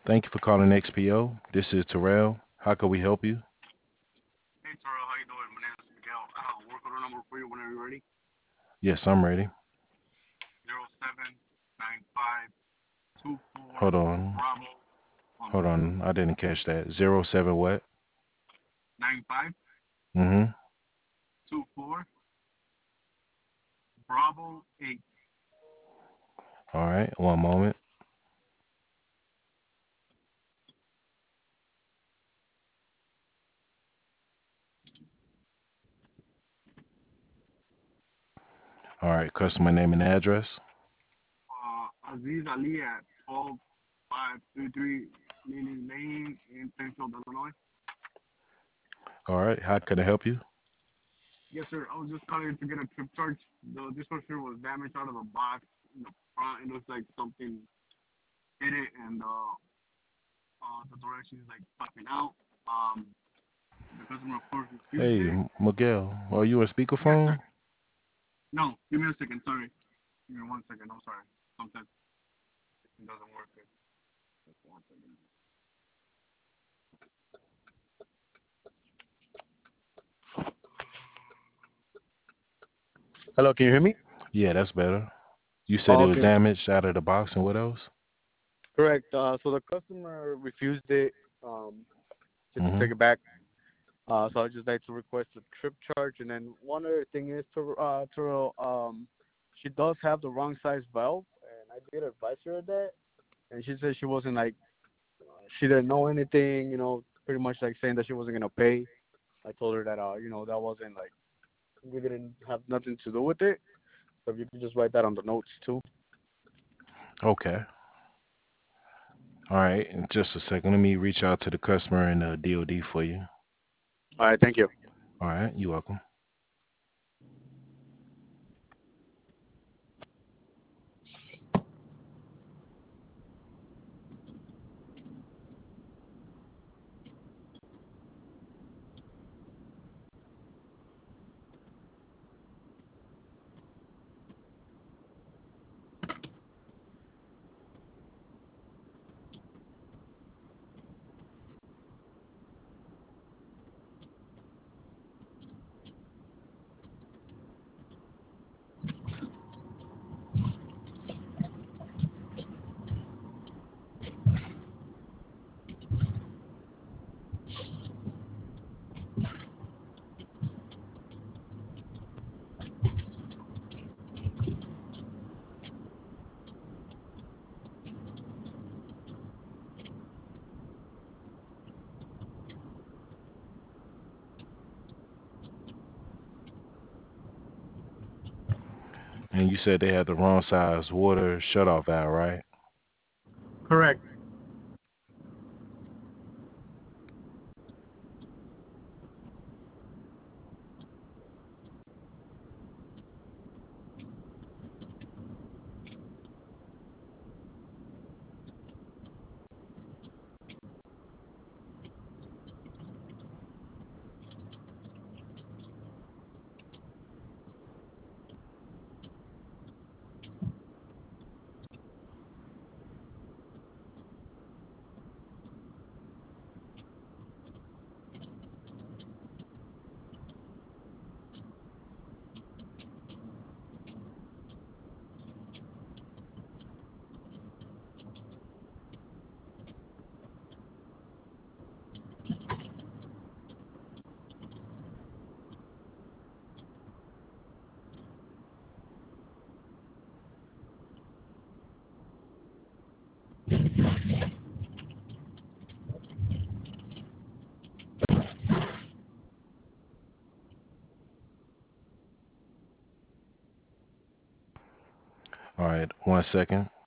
Thank you for calling XPO. This is Terrell. How can we help you? Hey Taro, how you doing? My name is Miguel. I have a work order number for you whenever you're ready. Yes, I'm ready. 079524 Hold on. Bravo Hold on. I didn't catch that. 07 what? Mm-hmm. 9524 Bravo 8. All right. One moment. All right. Customer name and address. Aziz Ali at 12533 Lily Lane in Plainfield, Illinois. All right. How can I help you? Yes, sir. I was just calling to get a trip charge. The dishwasher was damaged out of the box in the front. It looks like something hit it, and the door actually is like popping out. Um, the customer, of course, refused Hey, it. Miguel. Are you on Yes, sir. speakerphone? No, give me a second. Sorry. Give me 1 second. I'm sorry. Sometimes it doesn't work. Just 1 second. Hello, can you hear me? Yeah, that's better. You said Oh, it was okay. damaged out of the box and what else? Correct. So the customer refused it um, just to Mm-hmm. take it back. So I'd just like to request a trip charge. And then one other thing is she does have the wrong size valve, and I did advise her of that. And she said she wasn't like, she didn't know anything, pretty much like saying that she wasn't going to pay. I told her that, that wasn't like, we didn't have nothing to do with it. So if you could just write that on the notes too. Okay. All right. In just a second. Let me reach out to the customer and DOD for you. All right, thank you. All right. You're welcome. And you said they had the wrong size water shutoff valve, right? Correct. All right. 1 second.